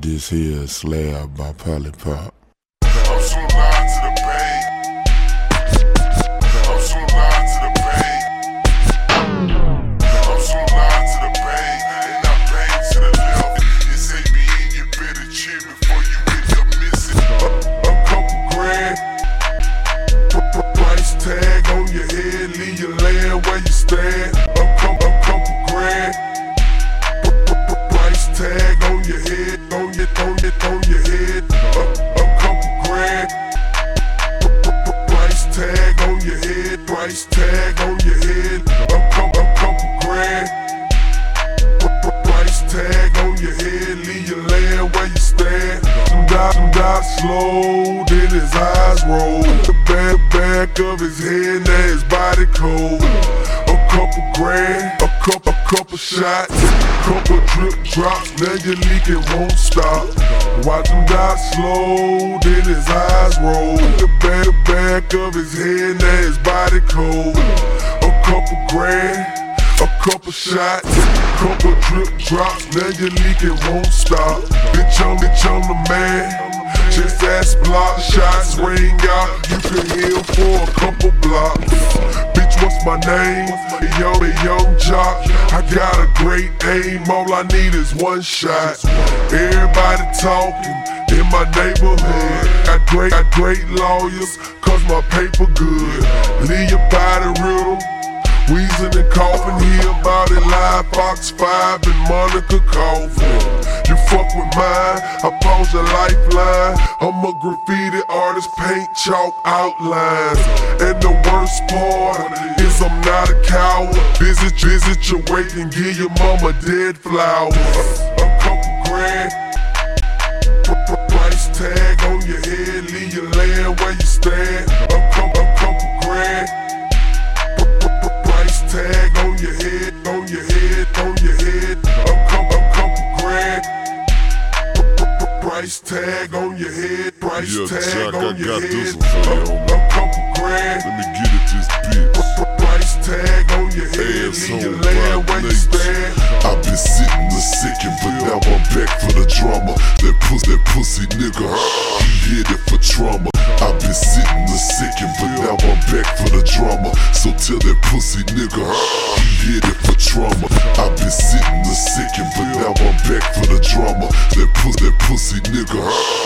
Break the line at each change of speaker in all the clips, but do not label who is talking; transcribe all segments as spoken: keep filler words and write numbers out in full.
This here Slab by Polypop.
I'm so loud to the pain. I'm so loud to the pain. I'm so loud to the pain. And I bang to the left. This ain't me and you better chill before you end up missing a, a couple grand. Price tag on your head, leave your land where you stand. A couple, a couple grand. Price tag on your head, on your, on your, on your head. A, a couple grand. Price tag on your head, price tag on your head. A couple, a couple grand. Price tag on your head, leave your land where you stand. Some guy, some guy slow, then his eyes roll. The back, back of his head, now his body cold. A couple grand, a couple, a couple shots, couple drip drops, now your leaking won't stop. Watch him die slow, then his eyes roll. The back, the back of his head, now his body cold. A couple grand, a couple shots, couple drip drops, now your leaking won't stop. Bitch, I'm, bitch, I'm the man. Just ass block shots ring out, you can heal for a couple blocks. Bitch, what's my name? Yo, a young jock. I got a great aim, all I need is one shot. Everybody talking in my neighborhood. Got great, got great lawyers, cause my paper good. Leave your body riddle, wheezing and coughing. Hear about it live, Fox five and Monica Coffin. You fuck with mine, I pause your lifeline. I'm a graffiti artist, paint chalk outlines. And the worst part is I'm not a coward. Visit, visit your wake and give your mama dead flowers. A, a couple grand. Price tag on your head, leave your land where you stand. A couple, a couple grand. Price tag on your head, on your head, on your head. A couple, a couple grand. Price tag on your head, price
yeah,
tag
Jack,
on
I
your
got
head.
this one for you, homie.
A couple grand.
Let me get it this bitch.
Price tag on your head,
Asshole,
leave your land where you stand.
I've been sitting a second, but now I'm back for the drama. That pussy, that pussy nigga, he hit it for trauma. I've been sitting a second, but now I'm back for the drama. So tell that pussy nigga, he hit it for trauma. I've been sitting a second, but now I'm back for the drama. That pussy, that pussy nigga,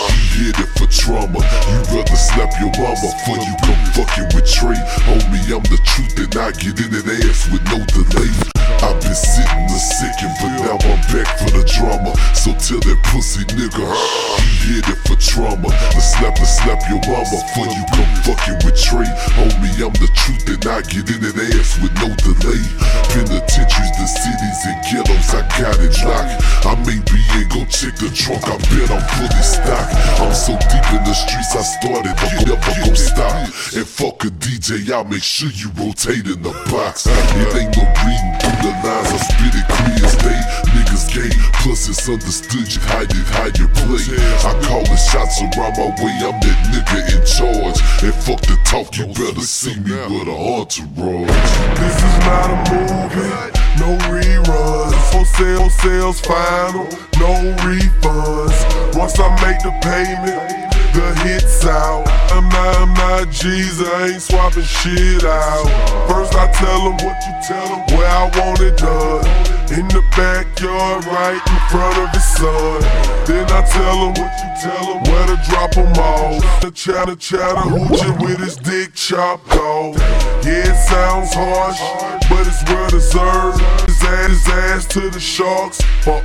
he hit it for trauma. You rather slap your mama before you come fucking with Trey. Homie, I'm the truth and I get in that ass with no delay. I've been sitting a second, but now I'm back for the drama. So tell that pussy nigga, he hit it for trauma. The slap, the slap your mama before you come fucking with Trey. Homie, I'm the truth and I get in that ass with no delay. Penitentiaries, the cities and ghettos, I got it locked. I may be in, go check the trunk, I bet I'm fully stocked. I'm so deep in the streets, I started, but never gon' stop. And fuck a D J, I'll make sure you rotate in the box. It ain't no reading through the lines, I spit it clear as day. Niggas gay, plus it's understood you hide it, how you play. I call the shots around my way, I'm that nigga in charge. And fuck the talk, you better see me with a entourage.
This is not a movie, no reruns. For sale, sales final, no refunds. Once I make the payment, the hits out. I'm not, I'm not Jesus, I ain't swapping shit out. First I tell them what you tell them, where I want it done. In the backyard, right in front of his son. Then I tell him what you tell him, where to drop him off. The chatter, chatter, hooching with his dick chopped off. Yeah, it sounds harsh, but it's well deserved. His ass, his ass to the sharks for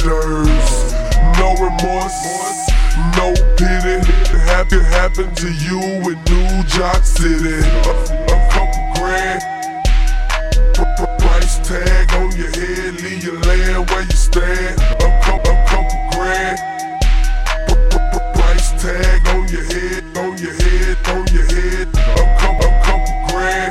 orders. No remorse, no pity. It happen, happen to you in New York City. A, a couple grand. Price tag on your head, leave your land where you stand. A couple, a couple grand. Price tag on your head, on your head, on your head. A couple, a couple grand.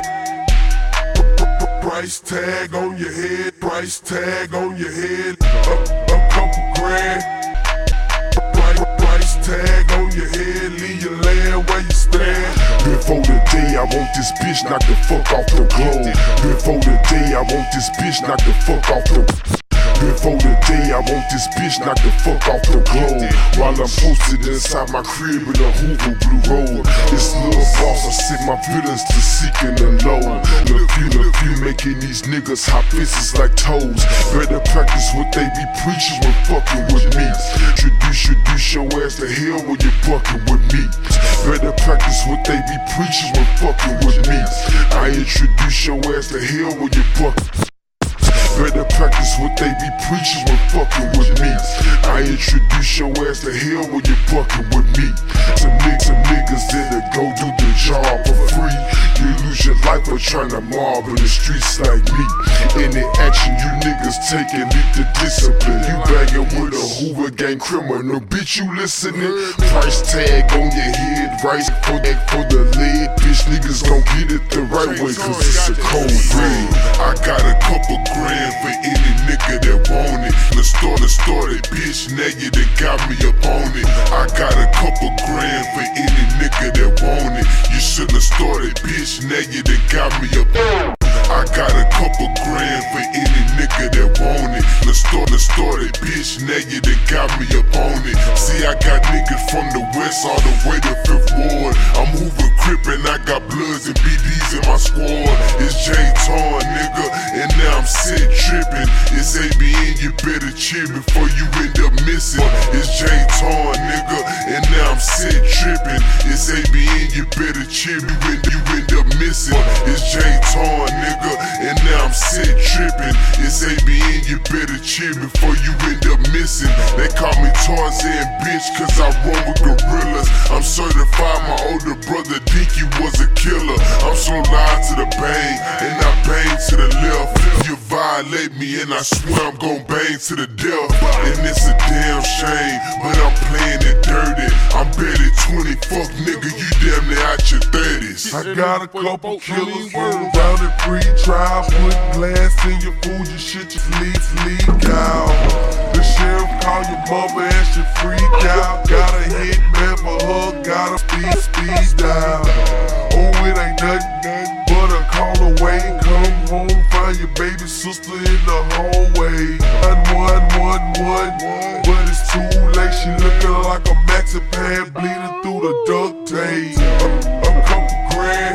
Price tag on your head, price tag on your head. A, a couple grand. Price tag on your head, leave your land where you stand.
Before the day I want this bitch knock the fuck off the globe. Before the day I want this bitch knock the fuck off the Before the day I want this bitch knock the fuck off the globe. while I'm posted inside my crib in a Hoover blue road. It's Lil Boss, I send my villains to seeking the low. Look few, look few, making these niggas hop fists like toes. Better practice what they be preaching when fucking with me. Introduce, introduce your ass to hell when you fucking with me. Better practice what they be preaching when fucking with me. I introduce your ass to hell when you fucking. Better practice what they be preaching when fucking with me. I introduce your ass to hell when you fucking with me. Some niggas, some niggas that'll go do the job for free. You lose your life for trying to mob in the streets like me. Any action you niggas take and lead to discipline. You banging with a Hoover gang criminal, bitch, you listening? Price tag on your head, right for that for the lead. Bitch, niggas gon' get it the right way, cause it's a cold red. I got a couple grand for any nigga that want it. Let's start it, started, bitch, now you done got me up on it. I got a couple grand for any nigga that want it. You shouldn't have started, bitch, now you done got me up on it. I got a couple grand for any nigga that want it. Let's start it, started, bitch, now you done got me up on it. See, I got niggas from the west all the way to Fifth Ward. I'm Hoover Crip and I got Bloods and B Ds in my squad. It's J-Ton, nigga, and now I'm set tripping. It's A B N, you better chill before you end up missing. It's J-Ton, nigga, and now I'm set tripping. It's A B N, you better chill, you end, you end up missing. It's J-Ton, nigga, and now I'm set tripping. It's A B N, you better chill before you end up missing. They call me Tarzan, bitch, cause I run with gorillas. I'm certified, my older brother Dinky was a killer. I'm so loud to the bang, and I bang to the left. You violate me and I swear I'm gon' bang to the death. And it's a damn shame, but I'm playing it dirty. I'm barely twenty, fuck nigga, you damn near out your thirties.
I got a couple killers running down the free trial, put glass in your food, your shit just leak, leak out. The sheriff call your mother and she freak out. Got a hit man for her, got a speed, speed down. Oh, it ain't nothing but a call away. Come home, find your baby sister in the hallway. One, one, one, one, but it's too late. She looking like a maxi pad bleeding through the duct tape. A, a couple grand,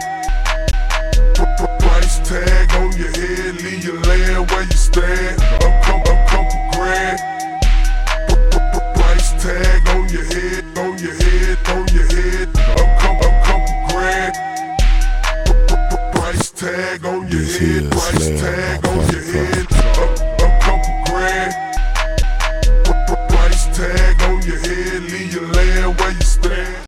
price tag on your head, leave you laying where you stand. A couple, a couple grand, price tag on your head, on your head, on your head. A couple, a couple grand, price tag on your head, price tag on your head. A, a couple grand, price tag on your head, leave you laying where you stand.